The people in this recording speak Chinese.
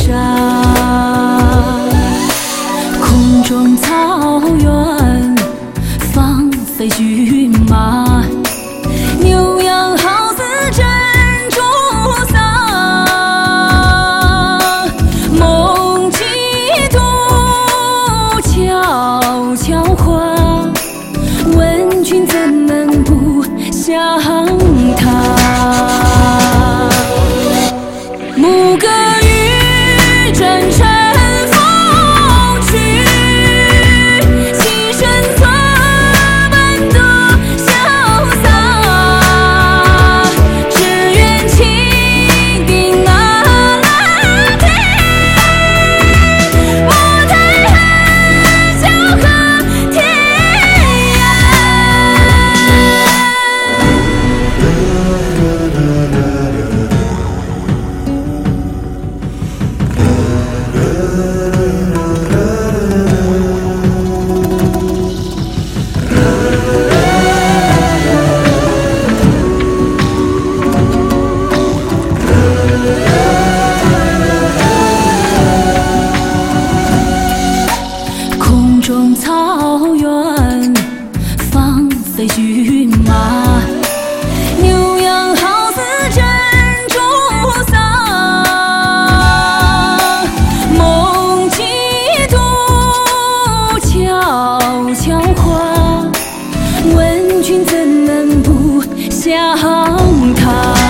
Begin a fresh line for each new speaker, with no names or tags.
空中草原放飞骏马，牛羊好似珍珠撒，梦几度悄悄话，问君怎能不想他？牧歌与战尘风去，牺牲策奔的潇洒，只愿钦定那蓝天，舞台海角和天涯。空中草原放飞骏马，牛羊好似珍珠撒，梦几度悄悄话，问君怎能不想他？